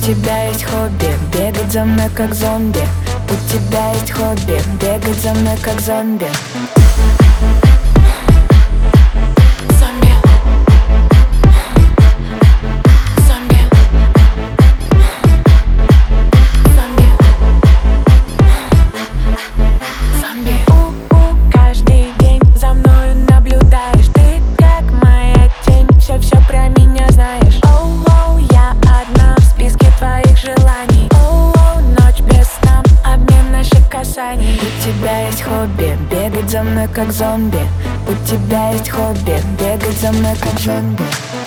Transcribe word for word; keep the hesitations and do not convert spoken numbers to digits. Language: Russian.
тебя есть хобби бегать за мной как зомби. У тебя есть хобби бегать за мной как зомби. У тебя есть хобби бегать за мной как зомби. У тебя есть хобби бегать за мной как зомби.